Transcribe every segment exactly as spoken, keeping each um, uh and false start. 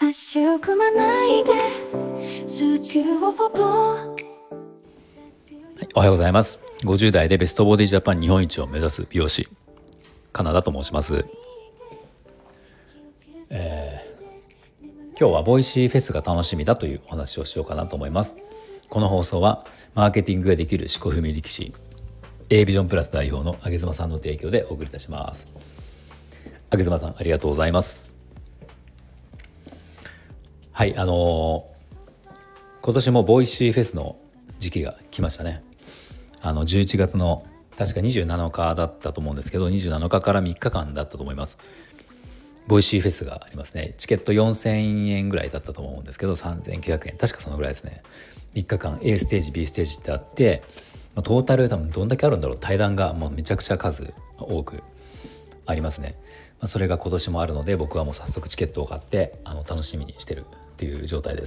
足を組まないで数値をポポ。 はい、おはようございます。ごじゅう代でベストボディジャパン日本一を目指す美容師カナダと申します。えー、今日はボイシーフェスが楽しみだというお話をしようかなと思います。この放送はマーケティングができる思考踏み力士 A ビジョンプラス代表の上妻さんの提供でお送りいたします。上妻さん、ありがとうございます。はい、あのー、今年もボイシーフェスの時期が来ましたね。あのじゅういちがつの確かにじゅうなのかだったと思うんですけど、にじゅうなのかからみっかかんだったと思います。ボイシーフェスがありますね。チケットよんせんえんぐらいだったと思うんですけど、さんぜんきゅうひゃくえん、確かそのぐらいですね。みっかかん A ステージ B ステージってあって、トータル多分どんだけあるんだろう、対談がもうめちゃくちゃ数多くありますね。それが今年もあるので、僕はもう早速チケットを買ってあの楽しみにしてるっていう状態です。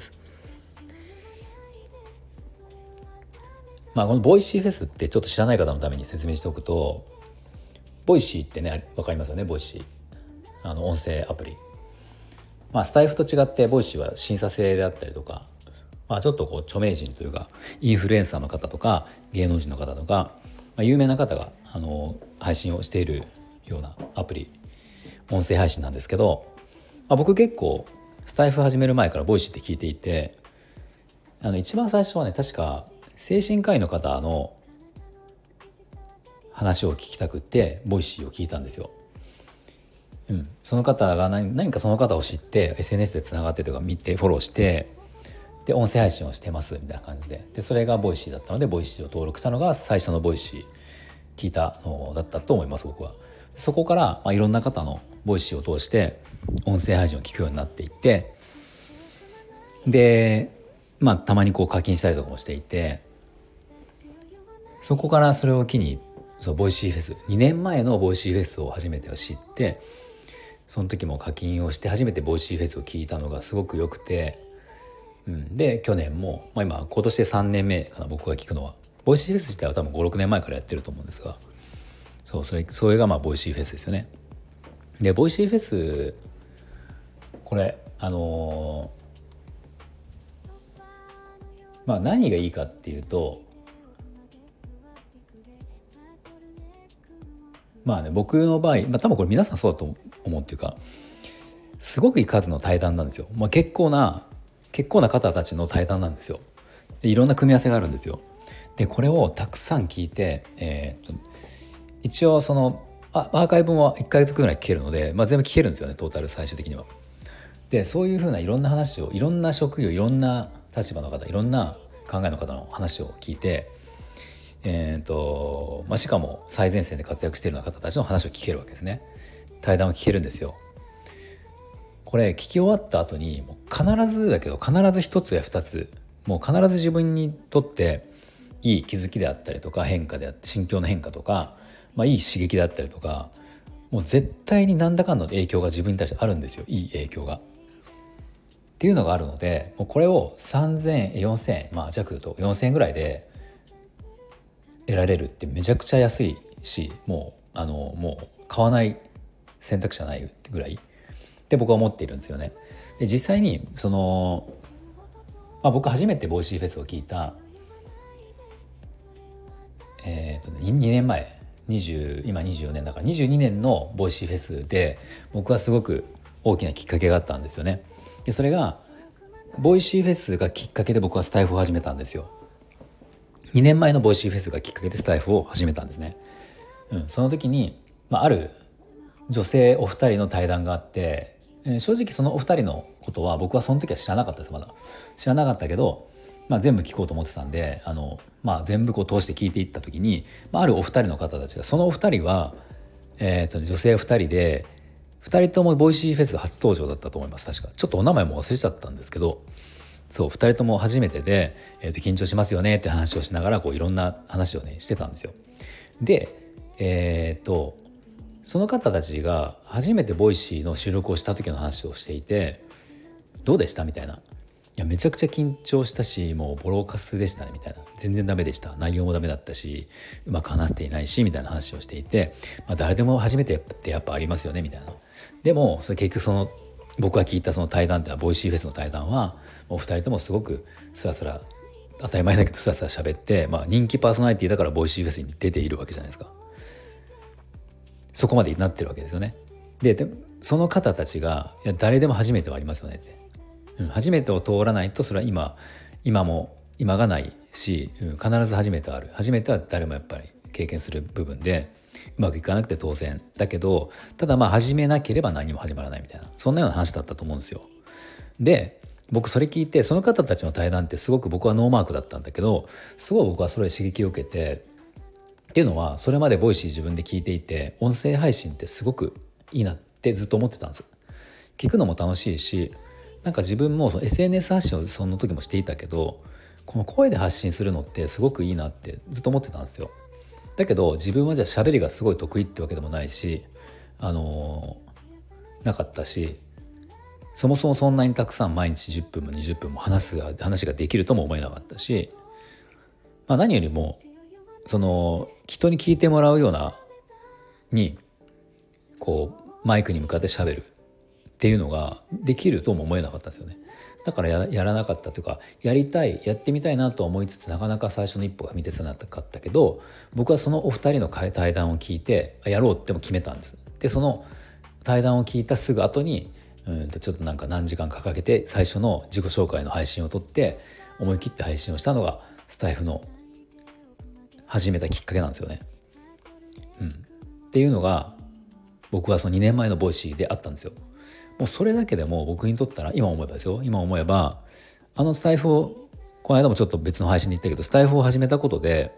まあ、このボイシーフェスってちょっと知らない方のために説明しておくと、ボイシーってね、分かりますよね。ボイシー、あの音声アプリ、まあ、スタイフと違ってボイシーは審査制であったりとか、まあ、ちょっとこう著名人というかインフルエンサーの方とか芸能人の方とか、まあ、有名な方があの配信をしているようなアプリ、音声配信なんですけど、まあ、僕結構スタイフ始める前からボイシーって聞いていて、あの一番最初はね、確か精神科医の方の話を聞きたくってボイシーを聞いたんですよ。うん、その方が 何, 何かその方を知って エスエヌエス でつながってとか見てフォローして、で音声配信をしてますみたいな感じで、でそれがボイシーだったので、ボイシーを登録したのが最初のボイシー聞いたのだったと思います。僕はそこから、まあ、いろんな方のボイシーを通して音声配信を聞くようになっていって、でまあたまにこう課金したりとかもしていて、そこからそれを機にそうボイシーフェス、にねんまえのボイシーフェスを初めて知って、その時も課金をして初めてボイシーフェスを聞いたのがすごく良くて、うん、で去年も、まあ、今今年でさんねんめかな、僕が聞くのは。ボイシーフェス自体は多分ごろくねんまえからやってると思うんですが、そうそれそれがまあボイシーフェスですよね。でボイシーフェス、これあのー、まあ何がいいかっていうと、まあね、僕の場合、まあ、多分これ皆さんそうだと思うっていうか、すごくいい数の対談なんですよ。まあ、結構な結構な方たちの対談なんですよ。でいろんな組み合わせがあるんですよ。でこれをたくさん聞いて、えー、っと一応そのアーカイブもいっかげつくらい聞けるので、まあ、全部聞けるんですよね、トータル最終的には。でそういうふうないろんな話を、いろんな職業、いろんな立場の方、いろんな考えの方の話を聞いて、えーとまあ、しかも最前線で活躍しているような方たちの話を聞けるわけですね。対談を聞けるんですよ。これ聞き終わった後にもう必ずだけど必ず一つや二つ、もう必ず自分にとっていい気づきであったりとか変化であって、心境の変化とか、まあ、いい刺激であったりとか、もう絶対に何らかの影響が自分に対してあるんですよ。いい影響がっていうのがあるので、もうこれをさんぜん、よんせんえん、まあ弱とよんせんえんぐらいで得られるってめちゃくちゃ安いし、もうあのもう買わない選択肢はないぐらいって僕は思っているんですよね。で実際にその、まあ、僕初めてボイシーフェスを聞いた、えーとね、にねんまえ、にじゅう今にじゅうよねんだからにじゅうにねんのボイシーフェスで僕はすごく大きなきっかけがあったんですよね。でそれがボイシーフェスがきっかけで僕はスタイフを始めたんですよ。にねんまえのボイシーフェスがきっかけでスタイフを始めたんですね。うん、その時に、まあ、ある女性お二人の対談があって、えー、正直そのお二人のことは僕はその時は知らなかったです。まだ知らなかったけど、まあ、全部聞こうと思ってたんで、あの、まあ、全部こう通して聞いていった時に、まあ、あるお二人の方たちが、そのお二人は、えーとね、女性二人で、二人ともボイシーフェス初登場だったと思います。確かちょっとお名前も忘れちゃったんですけど、そうふたりとも初めてで、えー、と緊張しますよねって話をしながら、こういろんな話をねしてたんですよ。でえっ、ー、とその方たちが初めてボイシーの収録をした時の話をしていて、どうでしたみたいな、いやめちゃくちゃ緊張したし、もうボロカスでしたねみたいな、全然ダメでした、内容もダメだったし、うまく話していないしみたいな話をしていて、まあ、誰でも初めてってやっぱありますよねみたいな。でもそれ結局その僕が聞いたその対談っていうのはボイシーフェスの対談はお二人ともすごくスラスラ当たり前だけどスラスラ喋って、まあ、人気パーソナリティだからボイシーフェスに出ているわけじゃないですか。そこまでなってるわけですよね。で、でその方たちがいや誰でも初めてはありますよねって、うん、初めてを通らないとそれは今今も今がないし、うん、必ず初めてはある。初めては誰もやっぱり経験する部分でうまくいかなくて当然だけど、ただまあ始めなければ何も始まらないみたいな、そんなような話だったと思うんですよ。で僕それ聞いて、その方たちの対談ってすごく僕はノーマークだったんだけど、すごい僕はそれ刺激を受けて、っていうのはそれまでボイシー自分で聞いていて音声配信ってすごくいいなってずっと思ってたんです。聞くのも楽しいし、なんか自分もその エスエヌエス 発信をその時もしていたけど、この声で発信するのってすごくいいなってずっと思ってたんですよ。だけど自分はじゃあ喋りがすごい得意ってわけでもないし、あのー、なかったし、そもそもそんなにたくさん毎日じゅっぷんもにじゅっぷんも話すが話ができるとも思えなかったし、まあ、何よりもその人に聞いてもらうようなにこうマイクに向かって喋るっていうのができるとも思えなかったんですよね。だから や, やらなかったというか、やりたいやってみたいなとは思いつつなかなか最初の一歩が踏み出せなかったけど、僕はそのお二人の対談を聞いてやろうっても決めたんです。でその対談を聞いたすぐ後にうんとちょっとなんか何時間かかけて最初の自己紹介の配信を撮って思い切って配信をしたのがスタイフの始めたきっかけなんですよね。うん、っていうのが僕はそのにねんまえのボイシーであったんですよ。もうそれだけでも僕にとったら今思えばですよ、今思えばあのスタイフをこの間もちょっと別の配信で言ったけどスタイフを始めたことで、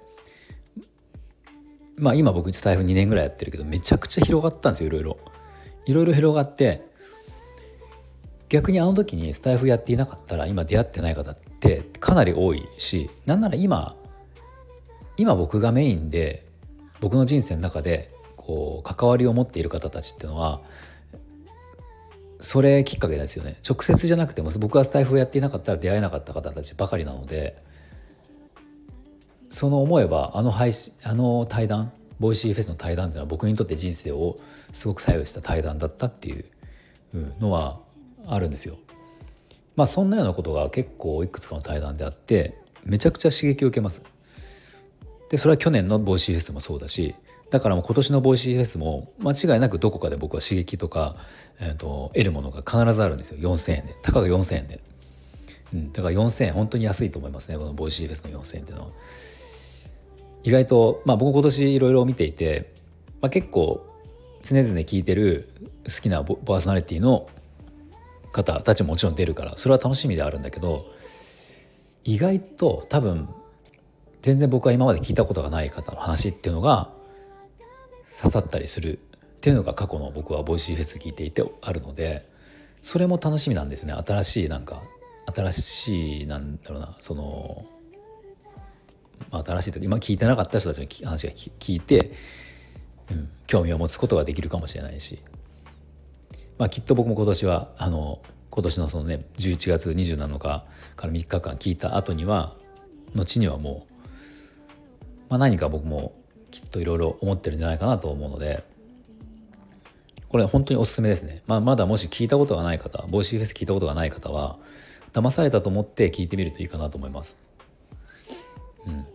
まあ今僕スタイフにねんぐらいやってるけどめちゃくちゃ広がったんですよ。いろいろいろいろ広がって、逆にあの時にスタイフやっていなかったら今出会ってない方ってかなり多いし、なんなら今今僕がメインで僕の人生の中でこう関わりを持っている方たちっていうのはそれきっかけですよね。直接じゃなくても僕がスタイフをやっていなかったら出会えなかった方たちばかりなので、その思えばあの配信あの対談ボイシーフェスの対談っていうのは僕にとって人生をすごく左右した対談だったっていうのはあるんですよ。まあそんなようなことが結構いくつかの対談であってめちゃくちゃ刺激を受けます。でそれは去年のボイシーフェスもそうだし、だからもう今年のボイシーフェスも間違いなくどこかで僕は刺激とか、えー、と得るものが必ずあるんですよ。よんせんえんで、たかがよんせんえんで、うん、だからよんせんえん本当に安いと思いますね。このボイシーフェスのよんせんえんっていうのは意外と、まあ僕今年いろいろ見ていて、まあ、結構常々聞いてる好きなパーソナリティの方たちももちろん出るからそれは楽しみであるんだけど、意外と多分全然僕は今まで聞いたことがない方の話っていうのが刺さったりするっていうのが過去の僕はボイシーフェス聞いていてあるので、それも楽しみなんですよね。新しいなんか新しいなんだろうな、その、まあ、新しいと今聞いてなかった人たちの話が聞いて、うん、興味を持つことができるかもしれないし、まあ、きっと僕も今年はあの今年のそのねじゅういちがつにじゅうなのかからみっかかん聞いた後には後にはもうまあ、何か僕もきっといろいろ思ってるんじゃないかなと思うので、これ本当におすすめですね。まあ、まだもし聞いたことがない方、ボイシーフェス聞いたことがない方は騙されたと思って聞いてみるといいかなと思います。うん、い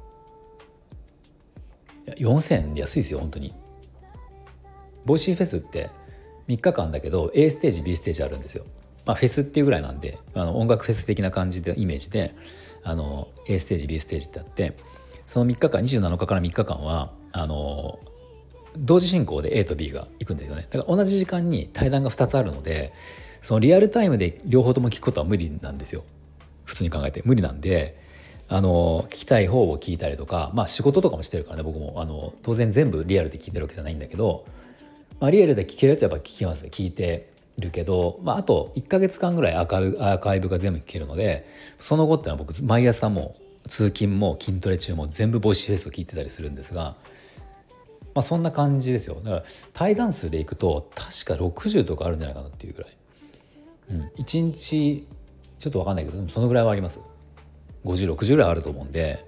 やよんせんえんで安いですよ本当に。ボイシーフェスってみっかかんだけど A ステージ B ステージあるんですよ。まあ、フェスっていうぐらいなんで、あの音楽フェス的な感じでイメージであの A ステージ B ステージってあって、そのみっかかんにじゅうなのかからみっかかんはあの同時進行で A と B が行くんですよね。だから同じ時間に対談がふたつあるので、そのリアルタイムで両方とも聞くことは無理なんですよ。普通に考えて無理なんで、あの聞きたい方を聞いたりとか、まあ仕事とかもしてるからね僕もあの当然全部リアルで聞いてるわけじゃないんだけど、まあ、リアルで聞けるやつはやっぱ聞きますね。聞いてるけど、まあ、あといっかげつかんぐらいアーカイブ、アーカイブが全部聞けるので、その後ってのは僕毎朝も通勤も筋トレ中も全部ボイシーフェスを聞いてたりするんですが、まあ、そんな感じですよ。だから対談数でいくと確かろくじゅうとかあるんじゃないかなっていうぐらい、うん、いちにちちょっと分かんないけどそのぐらいはあります。ごじゅう、ろくじゅうぐらいあると思うんで、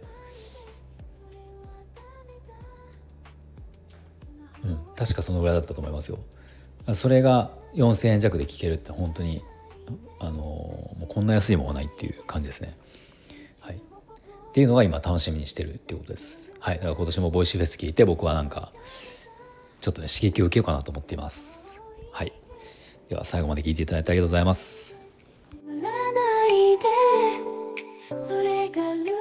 うん、確かそのぐらいだったと思いますよ。 それがよんせんえん弱で聴けるって本当にあのもうこんな安いものはないっていう感じですね。はい、っていうのが今楽しみにしてるっていうことです。はい、だから今年もボイシーフェス聞いて僕はなんかちょっとね刺激を受けようかなと思っています。はい、では最後まで聞いていただいてありがとうございます。 笑わないでそれが